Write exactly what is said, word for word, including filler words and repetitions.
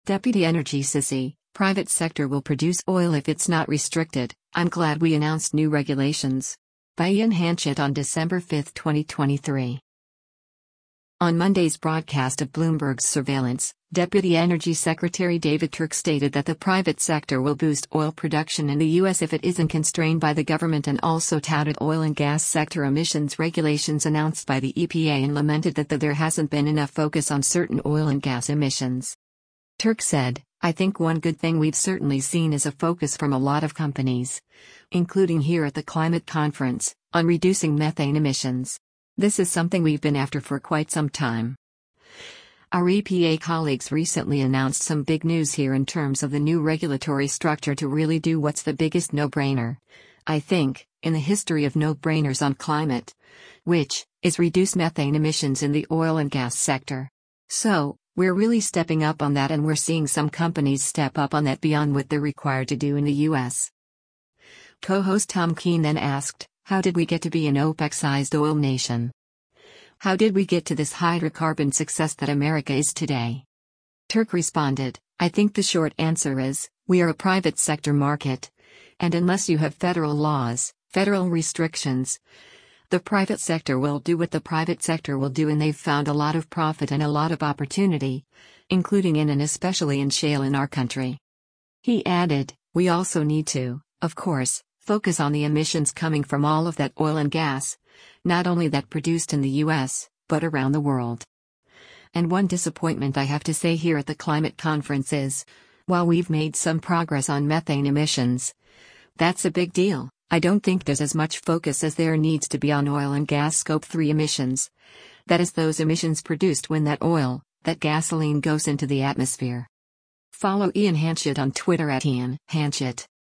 Deputy Energy Sissy, private sector will produce oil if it's not restricted. I'm glad we announced new regulations. By Ian Hanchett on December fifth, twenty twenty-three. On Monday's broadcast of Bloomberg's Surveillance, Deputy Energy Secretary David Turk stated that the private sector will boost oil production in the U S if it isn't constrained by the government, and also touted oil and gas sector emissions regulations announced by the E P A and lamented that the, there hasn't been enough focus on certain oil and gas emissions. Turk said, "I think one good thing we've certainly seen is a focus from a lot of companies, including here at the climate conference, on reducing methane emissions. This is something we've been after for quite some time." Our E P A colleagues recently announced some big news here in terms of the new regulatory structure to really do what's the biggest no-brainer, I think, in the history of no-brainers on climate, which is reduce methane emissions in the oil and gas sector. So, we're really stepping up on that, and we're seeing some companies step up on that beyond what they're required to do in the U S. Co-host Tom Keene then asked, "How did we get to be an OPEC-sized oil nation? How did we get to this hydrocarbon success that America is today?" Turk responded, "I think the short answer is, we are a private sector market. And unless you have federal laws, federal restrictions, the private sector will do what the private sector will do, and they've found a lot of profit and a lot of opportunity, including in and especially in shale in our country." He added, "We also need to, of course, focus on the emissions coming from all of that oil and gas, not only that produced in the U S, but around the world. And one disappointment I have to say here at the climate conference is, while we've made some progress on methane emissions, that's a big deal, I don't think there's as much focus as there needs to be on oil and gas Scope three emissions. That is those emissions produced when that oil, that gasoline goes into the atmosphere." Follow Ian Hanchett on Twitter at Ian Hanchett.